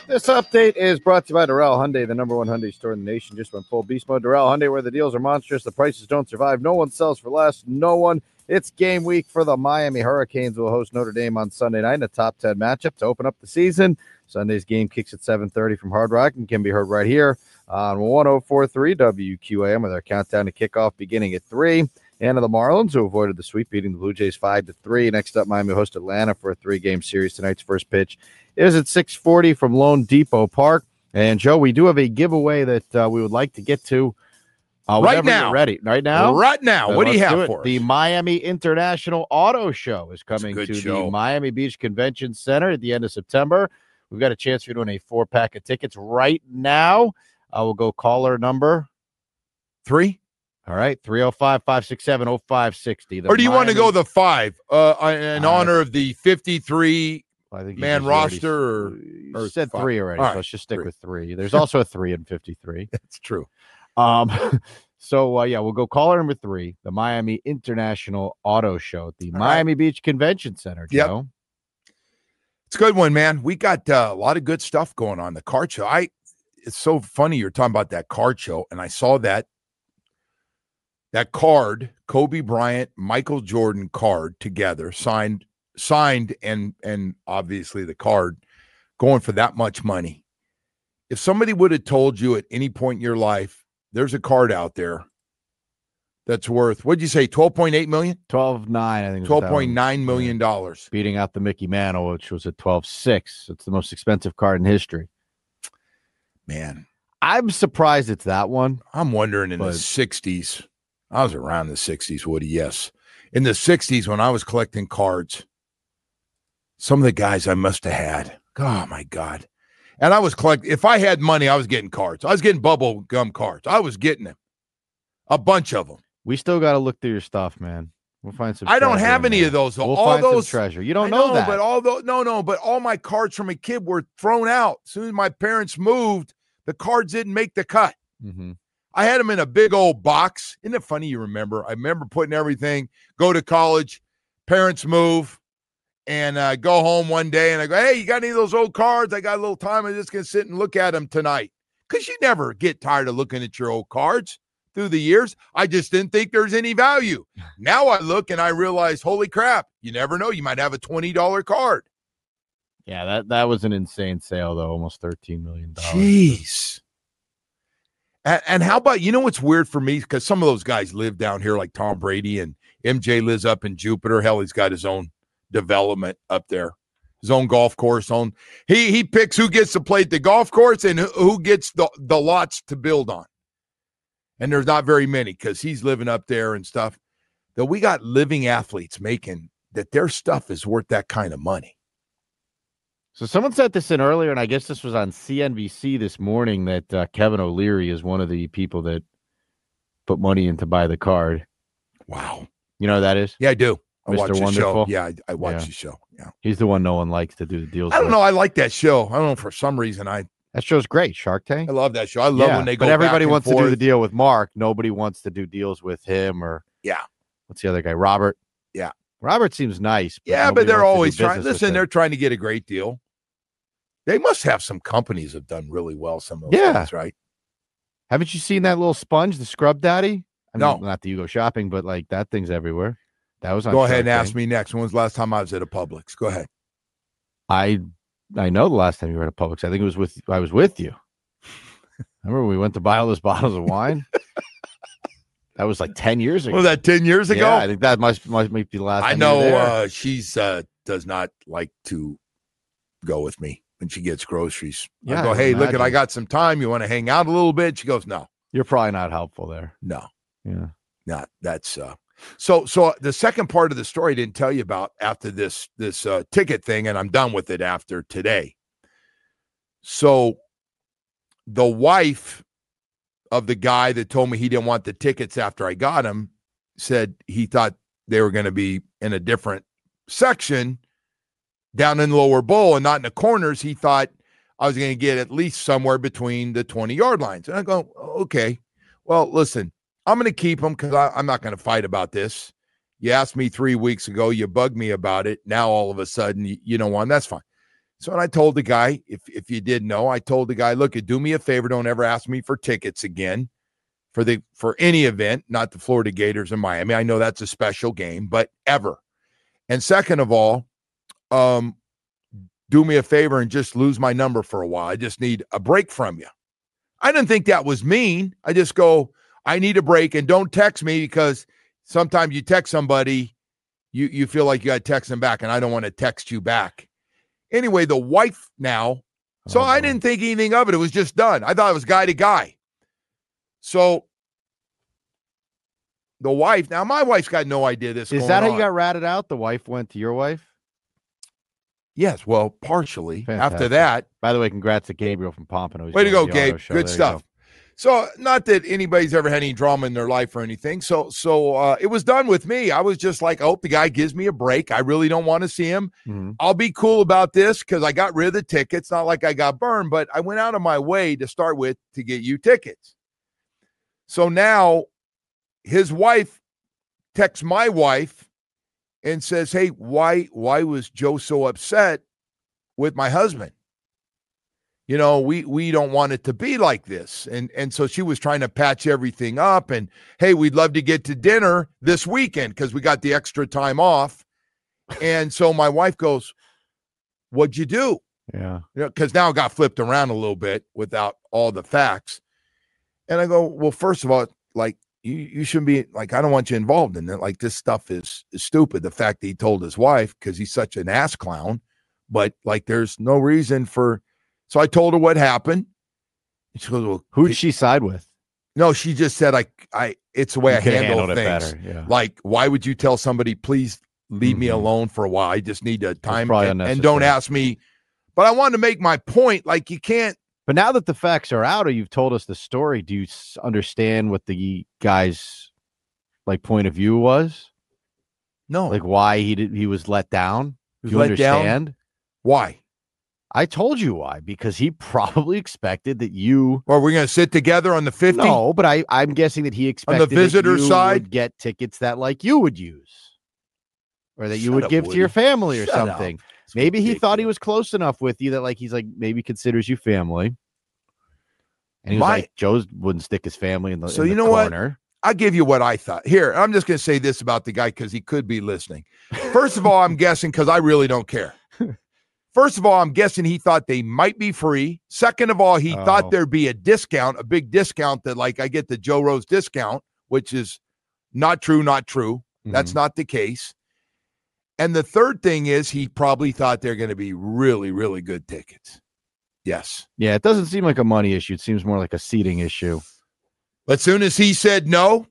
This update is brought to you by Doral Hyundai, the number one Hyundai store in the nation. Just went full beast mode. Doral Hyundai, where the deals are monstrous, the prices don't survive. No one sells for less. No one. It's game week for the Miami Hurricanes. Will host Notre Dame on Sunday night in a top 10 matchup to open up the season. Sunday's game kicks at 7:30 from Hard Rock and can be heard right here on 104.3 WQAM with our countdown to kickoff beginning at 3. And the Marlins, who avoided the sweep, beating the Blue Jays 5-3. Next up, Miami hosts Atlanta for a 3-game series. Tonight's first pitch is at 6:40 from Lone Depot Park. And, Joe, we do have a giveaway that we would like to get to right now. You're ready. Right now? Right now. What do you have for us? The Miami International Auto Show is coming to the Miami Beach Convention Center at the end of September. We've got a chance for you to win a 4-pack of tickets right now. I will go caller number 3. All right, 305-567-0560. Or do you want to go the 5 in honor of the 53-man roster? Or said 3 already, right, so let's just stick with 3. There's also a 3 in 53. That's true. So, we'll go caller number 3, the Miami International Auto Show at the Miami Beach Convention Center, Joe. Yep. It's a good one, man. We got a lot of good stuff going on. The card show. It's so funny you're talking about that card show, and I saw that card, Kobe Bryant, Michael Jordan card together, signed, and obviously the card going for that much money. If somebody would have told you at any point in your life, there's a card out there that's worth, what'd you say, $12.8 million? 12.9, I think. $12.9 million. Beating out the Mickey Mantle, which was at 12.6. It's the most expensive card in history. Man. I'm surprised it's that one. I'm wondering in the 60s. I was around the 60s, Woody, yes. In the 60s, when I was collecting cards, some of the guys I must have had, oh, my God. And I was collecting, if I had money, I was getting cards. I was getting bubble gum cards. I was getting them. A bunch of them. We still got to look through your stuff, man. We'll find some. I don't have any of those. We'll find some treasure. You don't know that. But but all my cards from a kid were thrown out. As soon as my parents moved, the cards didn't make the cut. Mm-hmm. I had them in a big old box. Isn't it funny you remember? I remember putting everything, go to college, parents move, and go home one day, and I go, hey, you got any of those old cards? I got a little time. I'm just going to sit and look at them tonight. Because you never get tired of looking at your old cards through the years. I just didn't think there's any value. Now I look and I realize, holy crap, you never know. You might have a $20 card. Yeah, that was an insane sale, though, almost $13 million. Jeez. And how about, you know what's weird for me? Because some of those guys live down here like Tom Brady, and MJ lives up in Jupiter. Hell, he's got his own development up there, his own golf course. He picks who gets to play at the golf course and who gets the lots to build on. And there's not very many because he's living up there and stuff. That we got living athletes making that their stuff is worth that kind of money. So someone sent this in earlier, and I guess this was on CNBC this morning, that Kevin O'Leary is one of the people that put money in to buy the card. Wow. You know who that is? Yeah, I do. I Mr. watch the Wonderful. show. Yeah, I watch the show. Yeah. He's the one no one likes to do the deals I don't with. know. I like that show. I don't know. For some reason, that show's great, Shark Tank. I love that show. I love when they go But everybody back and wants forth. to do the deal with Mark. Nobody wants to do deals with him or what's the other guy? Robert. Yeah. Robert seems nice. But they're always trying. Listen, Listen, they're trying to get a great deal. They must have some companies have done really well. Some of those things, right? Haven't you seen that little sponge, the Scrub Daddy? No. Not that you go shopping, but like that thing's everywhere. That was on Go ahead Shark and Tank. ask me next. When was the last time I was at a Publix? Go ahead. I know the last time you were at a Publix. I think I was with you. Remember we went to buy all those bottles of wine? That was like 10 years ago. Was that 10 years ago? Yeah, I think that might be the last time. I know she's does not like to go with me when she gets groceries. Yeah, I go, hey, look, I got some time. You want to hang out a little bit? She goes, no. You're probably not helpful there. No. Yeah. Not that's so the second part of the story I didn't tell you about after this ticket thing, and I'm done with it after today. So the wife of the guy that told me he didn't want the tickets after I got them said he thought they were going to be in a different section down in the lower bowl and not in the corners. He thought I was going to get at least somewhere between the 20-yard lines. And I go, okay, well, listen, I'm going to keep them because I'm not going to fight about this. You asked me 3 weeks ago. You bugged me about it. Now, all of a sudden, you don't want. That's fine. So I told the guy, if you did know, I told the guy, look, do me a favor, don't ever ask me for tickets again for any event, not the Florida Gators in Miami. I know that's a special game, but ever. And second of all, do me a favor and just lose my number for a while. I just need a break from you. I didn't think that was mean. I just go, I need a break, and don't text me, because sometimes you text somebody, you feel like you got to text them back, and I don't want to text you back. Anyway, the wife now, so I didn't think anything of it. It was just done. I thought it was guy to guy. So the wife, now my wife's got no idea this is that how you got ratted out? The wife went to your wife? Yes, well, partially. Fantastic. After that. By the way, congrats to Gabriel from Pompano. Way to go, Gabe. Good stuff. So not that anybody's ever had any drama in their life or anything. So it was done with me. I was just like, I hope the guy gives me a break. I really don't want to see him. Mm-hmm. I'll be cool about this because I got rid of the tickets. Not like I got burned, but I went out of my way to start with to get you tickets. So now his wife texts my wife and says, hey, why was Joe so upset with my husband? You know, we don't want it to be like this. And so she was trying to patch everything up, and, hey, we'd love to get to dinner this weekend because we got the extra time off. And so my wife goes, what'd you do? Yeah. You know, because now it got flipped around a little bit without all the facts. And I go, well, first of all, like, you shouldn't be, like, I don't want you involved in it. Like, this stuff is stupid. The fact that he told his wife because he's such an ass clown, but, like, there's no reason for. So I told her what happened. She goes, well, who'd she side with? No, she just said, I it's the way I handle things. Better, yeah. Like, why would you tell somebody, please leave me alone for a while? I just need a time and don't ask me. But I wanted to make my point. Like, you can't. But now that the facts are out, or you've told us the story, do you understand what the guy's point of view was? No. Like, why he was let down? Do you understand? Down? Why? I told you why, because he probably expected that you. Or we're going to sit together on the 50? No, but I'm guessing that he expected on the visitor that you side would get tickets that you would use, or that you would give to your family or something. Maybe he thought he was close enough with you that he's maybe considers you family. And he was like, Joe wouldn't stick his family in the so in you the know corner. What? I'll give you what I thought. Here, I'm just going to say this about the guy because he could be listening. First of all, I'm guessing because I really don't care. First of all, I'm guessing he thought they might be free. Second of all, he thought there'd be a discount, a big discount that I get the Joe Rose discount, which is not true. Mm-hmm. That's not the case. And the third thing is he probably thought they're going to be really, really good tickets. Yes. Yeah, it doesn't seem like a money issue. It seems more like a seating issue. But as soon as he said no,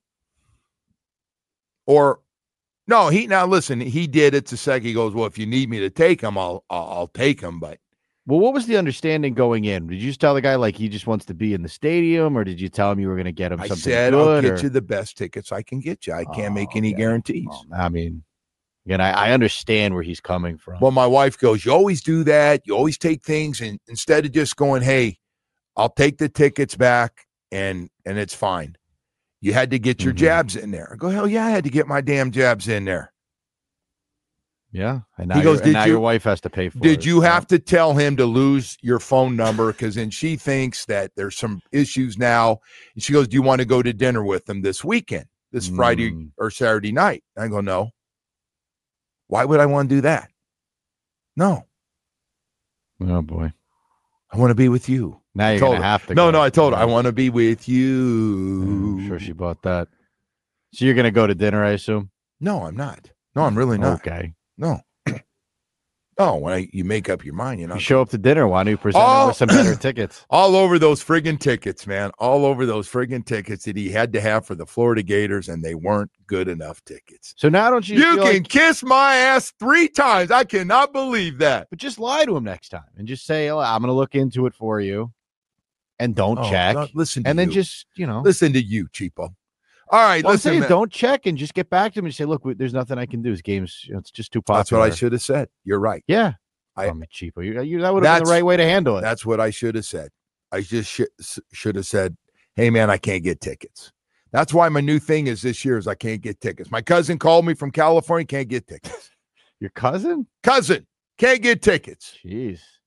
now listen, he did it to second. He goes, well, if you need me to take him, I'll take him. But what was the understanding going in? Did you just tell the guy he just wants to be in the stadium, or did you tell him you were going to get him something good? I'll get you the best tickets I can get you. I can't make any guarantees. I mean, again, I understand where he's coming from. Well, my wife goes, you always do that. You always take things, and instead of just going, hey, I'll take the tickets back and it's fine. You had to get your jabs in there. I go, hell yeah, I had to get my damn jabs in there. Yeah. And now, he goes, your wife has to pay for it. Did you have to tell him to lose your phone number? Because then she thinks that there's some issues now. And she goes, do you want to go to dinner with them this weekend, this Friday or Saturday night? I go, no. Why would I want to do that? No. Oh, boy. I want to be with you. Now you're going to have to. No, I told her, I want to be with you. I'm sure she bought that. So you're going to go to dinner, I assume? No, I'm not. No, I'm really not. Okay. No. No, when you make up your mind, you show up to dinner. Why don't you present him with some better tickets? All over those friggin' tickets, man. All over those friggin' tickets that he had to have for the Florida Gators, and they weren't good enough tickets. So now don't you can kiss my ass 3 times. I cannot believe that. But just lie to him next time and just say, I'm going to look into it for you. And don't check. Listen to and you. then just, Listen to you, cheapo. All right, listen. I'm saying don't check and just get back to him and say, look, there's nothing I can do. This game's, it's just too popular. That's what I should have said. You're right. Yeah. I'm a cheapo. That would have been the right way to handle it. That's what I should have said. I just should have said, hey, man, I can't get tickets. That's why my new thing is this year is I can't get tickets. My cousin called me from California, can't get tickets. Your cousin? Cousin, can't get tickets. Jeez.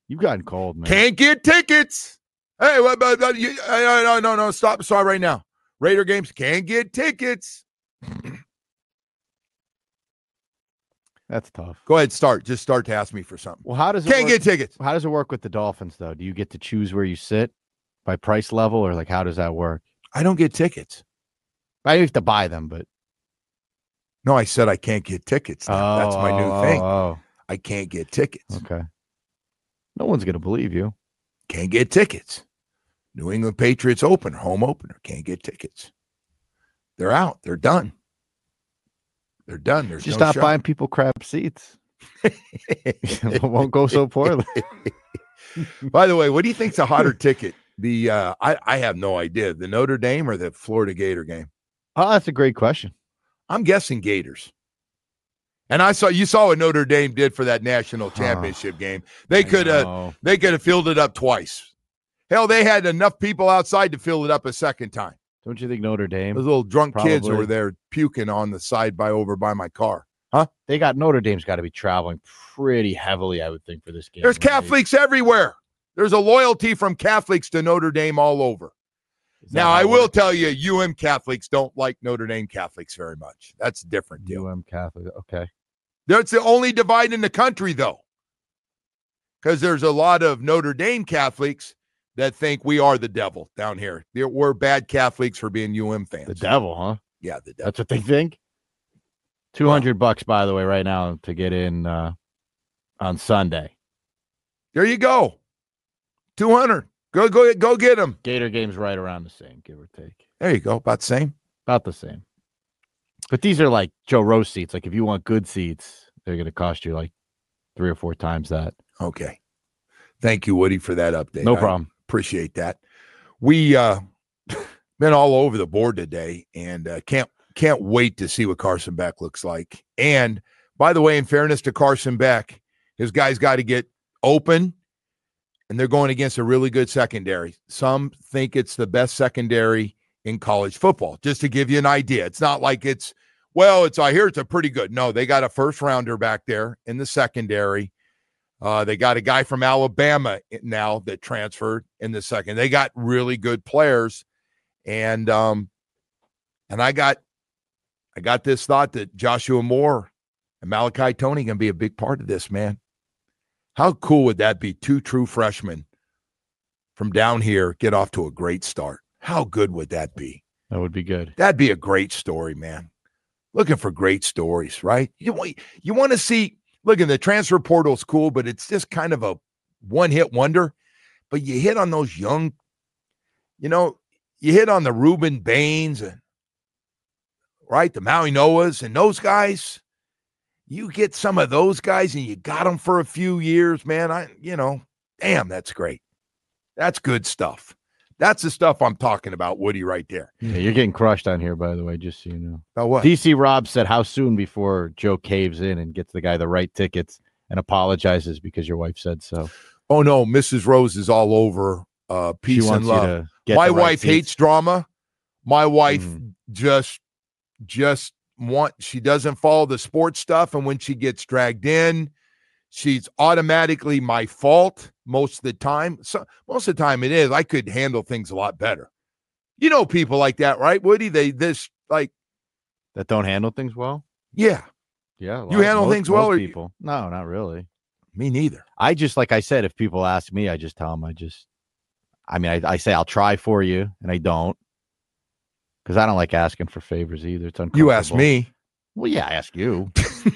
You've gotten cold, man. Can't get tickets. Hey, no, stop right now. Raider games can't get tickets. That's tough. Go ahead, start. Just start to ask me for something. Well, how does it Can't work? get tickets. How does it work with the Dolphins, though? Do you get to choose where you sit by price level, or like how does that work? I don't get tickets. I have to buy them, but no, I said I can't get tickets. Now. That's my new thing. Oh, I can't get tickets. okay. No one's gonna believe you. Can't get tickets. New England Patriots opener, home opener. Can't get tickets. They're out. They're done. They're done. There's Just no stop show. buying people crap seats. It won't go so poorly. By the way, what do you think's a hotter ticket? The I have no idea. The Notre Dame or the Florida Gator game? Oh, that's a great question. I'm guessing Gators. And you saw what Notre Dame did for that national championship game. They could have filled it up twice. Hell, they had enough people outside to fill it up a second time. Don't you think Notre Dame? Those little drunk kids Probably. were there puking on the side over by my car. Huh? Notre Dame's got to be traveling pretty heavily, I would think, for this game. There's right? Catholics everywhere. There's a loyalty from Catholics to Notre Dame all over. Is that Now, how I it will works? tell you, Catholics don't like Notre Dame Catholics very much. That's a different deal. Catholic. Okay. That's the only divide in the country, though, because there's a lot of Notre Dame Catholics that think we are the devil down here. We're bad Catholics for being fans. The devil, huh? Yeah, the devil. That's what they think. $200, by the way, right now to get in on Sunday. There you go. 200. Go get them. Gator game's right around the same, give or take. There you go. About the same. About the same. But these are like Joe Roast seats. Like if you want good seats, they're going to cost you like 3 or 4 times that. Okay. Thank you, Woody, for that update. No problem. Appreciate that. We been all over the board today, and can't wait to see what Carson Beck looks like. And by the way, in fairness to Carson Beck, his guys got to get open, and they're going against a really good secondary. Some think it's the best secondary in college football. Just to give you an idea, it's not like I hear it's a pretty good. No, they got a first rounder back there in the secondary. They got a guy from Alabama now that transferred in the second. They got really good players, and I got this thought that Joshua Moore and Malachi Tony going to be a big part of this, man. How cool would that be? 2 true freshmen from down here get off to a great start. How good would that be? That would be good. That'd be a great story, man. Looking for great stories, right? You want to see. Look, the transfer portal's cool, but it's just kind of a one-hit wonder. But you hit on those young, you hit on the Reuben Baines and right, the Maui Noahs and those guys. You get some of those guys and you got them for a few years, man. Damn, that's great. That's good stuff. That's the stuff I'm talking about, Woody, right there. Yeah, you're getting crushed on here, by the way, just so you know. About what? DC Rob said, how soon before Joe caves in and gets the guy the right tickets and apologizes because your wife said so? Oh, no, Mrs. Rose is all over peace She wants and you love. to get My the right wife seats. hates drama. My wife just she doesn't follow the sports stuff, and when she gets dragged in, she's automatically my fault most of the time. So most of the time it is. I could handle things a lot better. You know people like that, right, Woody? That don't handle things well? Yeah. Yeah. You handle things well, or people? No, not really. Me neither. I just, like I said, if people ask me, I just tell them I say I'll try for you, and I don't. Because I don't like asking for favors either. It's uncomfortable. You ask me. Well, yeah, I ask you.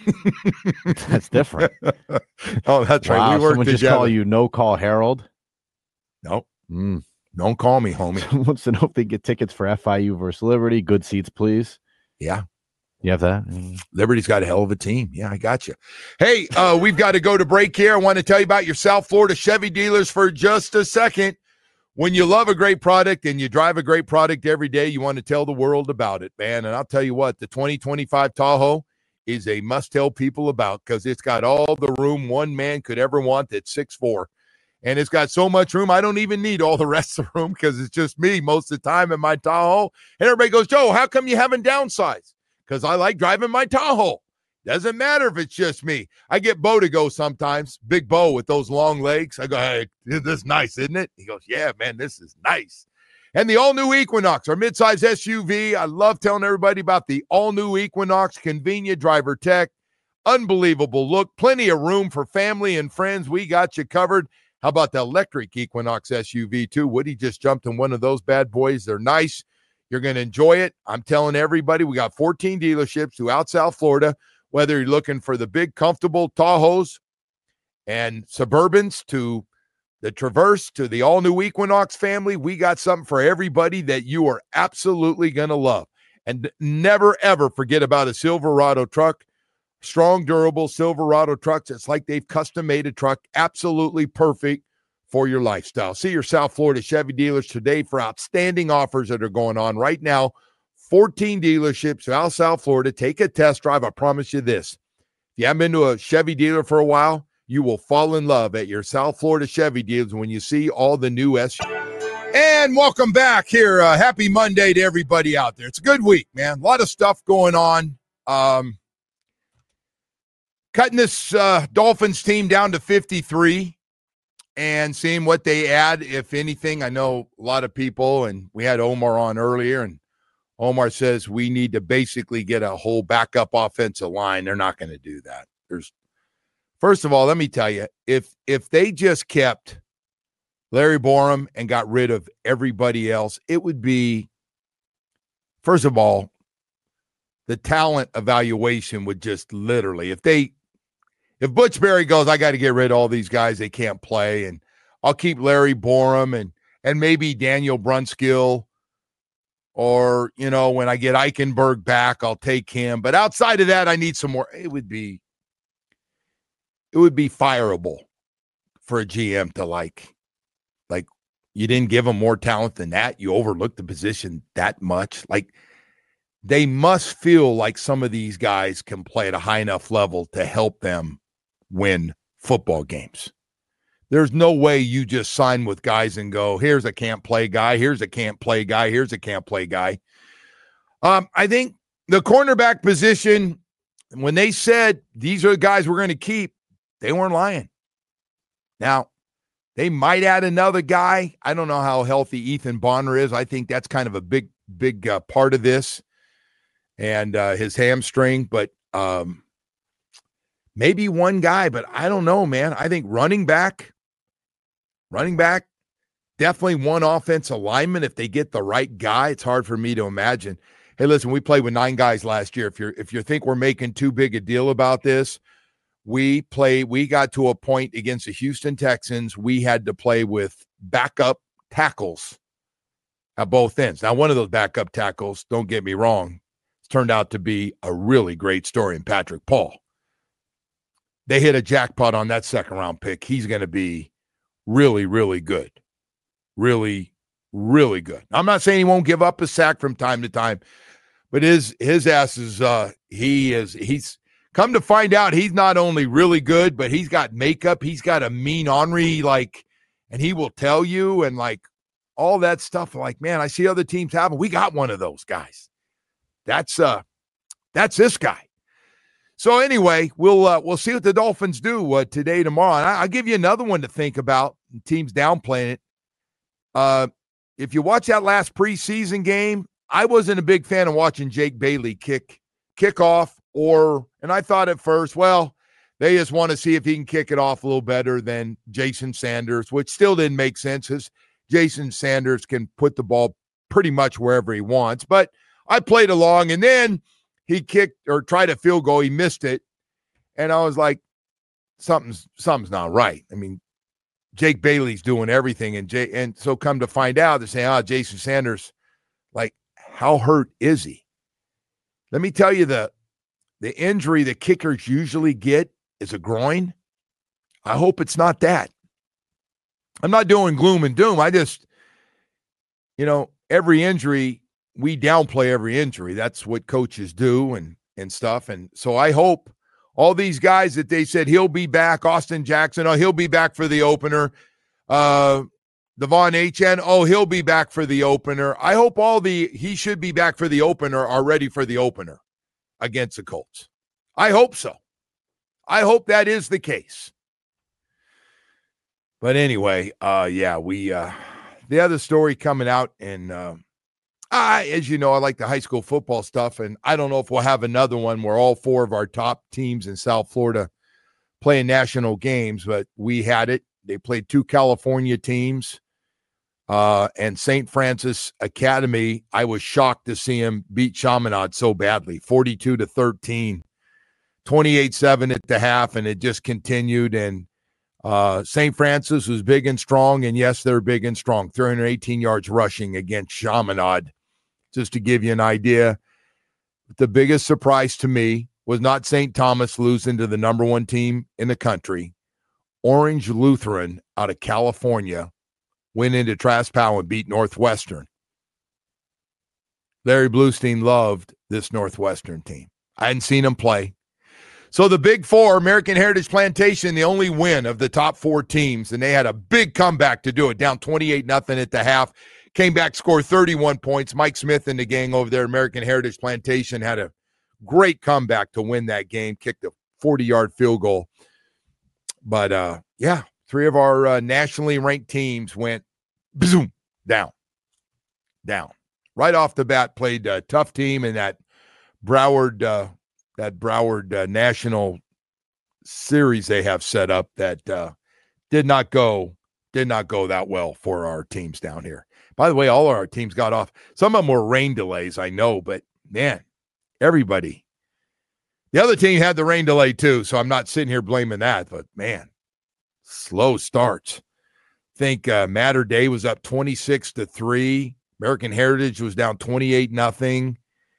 That's different. Oh, that's Wow, right. We work someone together. just call you No Call Harold? Nope. Don't call me, homie. Someone wants to know if they get tickets for FIU versus Liberty. Good seats, please. Yeah. You have that? Liberty's got a hell of a team. Yeah, I got you. Hey, we've got to go to break here. I want to tell you about your South Florida Chevy dealers for just a second. When you love a great product and you drive a great product every day, you want to tell the world about it, man. And I'll tell you what, the 2025 Tahoe is a must-tell people about because it's got all the room one man could ever want at 6'4". And it's got so much room, I don't even need all the rest of the room because it's just me most of the time in my Tahoe. And everybody goes, Joe, how come you haven't downsized? Because I like driving my Tahoe. Doesn't matter if it's just me. I get Bo to go sometimes, Big Bo with those long legs. I go, hey, this is nice, isn't it? He goes, yeah, man, this is nice. And the all-new Equinox, our midsize SUV. I love telling everybody about the all-new Equinox, convenient driver tech, unbelievable look, plenty of room for family and friends. We got you covered. How about the electric Equinox SUV, too? Woody just jumped in one of those bad boys. They're nice. You're going to enjoy it. I'm telling everybody, we got 14 dealerships throughout South Florida, whether you're looking for the big, comfortable Tahoes and Suburbans to the Traverse to the all-new Equinox family. We got something for everybody that you are absolutely going to love. And never, ever forget about a Silverado truck. Strong, durable Silverado trucks. It's like they've custom-made a truck absolutely perfect for your lifestyle. See your South Florida Chevy dealers today for outstanding offers that are going on right now. 14 dealerships throughout South Florida. Take a test drive. I promise you this. If you haven't been to a Chevy dealer for a while, you will fall in love at your South Florida Chevy dealers when you see all the new SUVs. And welcome back here. Happy Monday to everybody out there. It's a good week, man. A lot of stuff going on. Cutting this Dolphins team down to 53 and seeing what they add, if anything. I know a lot of people, and we had Omar on earlier, and Omar says we need to basically get a whole backup offensive line. They're not going to do that. First of all, let me tell you, if they just kept Larry Borum and got rid of everybody else, it would be, first of all, the talent evaluation would just literally, if Butch Berry goes, I got to get rid of all these guys, they can't play, and I'll keep Larry Borum and maybe Daniel Brunskill, or, when I get Eichenberg back, I'll take him. But outside of that, I need some more. It would be fireable for a GM to like you didn't give them more talent than that. You overlooked the position that much. Like, they must feel like some of these guys can play at a high enough level to help them win football games. There's no way you just sign with guys and go, here's a can't play guy, here's a can't play guy, here's a can't play guy. I think the cornerback position, when they said these are the guys we're going to keep, they weren't lying. Now, they might add another guy. I don't know how healthy Ethan Bonner is. I think that's kind of a big part of this, and his hamstring. But maybe one guy, but I don't know, man. I think running back, definitely one offensive lineman if they get the right guy. It's hard for me to imagine. Hey, listen, we played with 9 guys last year. If you think we're making too big a deal about this, we got to a point against the Houston Texans. We had to play with backup tackles at both ends. Now, one of those backup tackles, don't get me wrong, it's turned out to be a really great story in Patrick Paul. They hit a jackpot on that second-round pick. He's going to be really, really good. Really, really good. I'm not saying he won't give up a sack from time to time, but his ass is he's come to find out he's not only really good, but he's got makeup. He's got a mean Henry, and he will tell you, and all that stuff. Like, man, I see other teams have him. We got one of those guys. That's this guy. So anyway, we'll see what the Dolphins do today, tomorrow. And I'll give you another one to think about. Teams downplaying it. If you watch that last preseason game, I wasn't a big fan of watching Jake Bailey kick off, and I thought at first, well, they just want to see if he can kick it off a little better than Jason Sanders, which still didn't make sense because Jason Sanders can put the ball pretty much wherever he wants. But I played along, and then he kicked or tried a field goal. He missed it. And I was like, something's not right. I mean, Jake Bailey's doing everything. And so come to find out, they're saying, Jason Sanders, how hurt is he? Let me tell you, the injury that kickers usually get is a groin. I hope it's not that. I'm not doing gloom and doom. I just, every injury, we downplay every injury. That's what coaches do and stuff. And so I hope all these guys that they said he'll be back, Austin Jackson, he'll be back for the opener. Devon Achane, he'll be back for the opener. I hope he should be back for the opener are ready for the opener against the Colts. I hope so. I hope that is the case. But anyway, the other story coming out, and as you know, I like the high school football stuff, and I don't know if we'll have another one where all four of our top teams in South Florida play in national games, but we had it. They played two California teams, and St. Francis Academy. I was shocked to see him beat Chaminade so badly, 42-13, 28-7 at the half, and it just continued. And St. Francis was big and strong, and yes, they're big and strong, 318 yards rushing against Chaminade. Just to give you an idea, the biggest surprise to me was not St. Thomas losing to the number one team in the country. Orange Lutheran out of California went into Trask Powell and beat Northwestern. Larry Bluestein loved this Northwestern team. I hadn't seen him play. So the Big Four, American Heritage Plantation, the only win of the top four teams, and they had a big comeback to do it, down 28-0 at the half. Came back, scored 31 points. Mike Smith and the gang over there, American Heritage Plantation, had a great comeback to win that game, kicked a 40-yard field goal. But, three of our nationally ranked teams went boom, down. Right off the bat, played a tough team in that Broward national series they have set up that did not go that well for our teams down here. By the way, all of our teams got off. Some of them were rain delays, I know, but man, everybody. The other team had the rain delay too, so I'm not sitting here blaming that, but man, slow starts. I think Mater Day was up 26-3. American Heritage was down 28-0.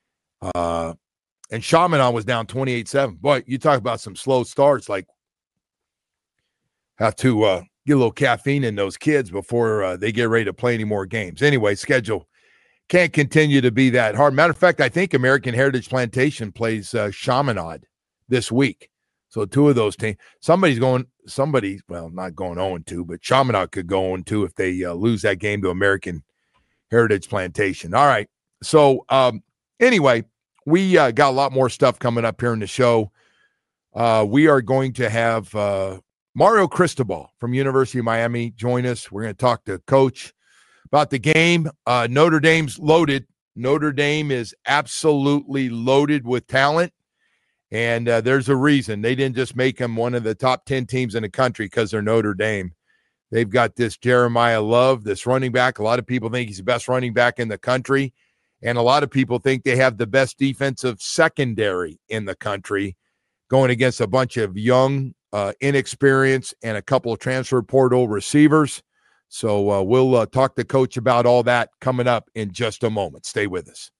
And Chaminade was down 28-7. Boy, you talk about some slow starts, like have to get a little caffeine in those kids before they get ready to play any more games. Anyway, schedule can't continue to be that hard. Matter of fact, I think American Heritage Plantation plays Chaminade this week. So two of those teams, not going 0-2, but Chaminade could go 0-2 if they lose that game to American Heritage Plantation. All right. So anyway, we got a lot more stuff coming up here in the show. We are going to have Mario Cristobal from University of Miami join us. We're going to talk to Coach about the game. Notre Dame's loaded. Notre Dame is absolutely loaded with talent, and there's a reason. They didn't just make them one of the top 10 teams in the country because they're Notre Dame. They've got this Jeremiah Love, this running back. A lot of people think he's the best running back in the country, and a lot of people think they have the best defensive secondary in the country, going against a bunch of young, inexperienced, and a couple of transfer portal receivers. So we'll talk to Coach about all that coming up in just a moment. Stay with us.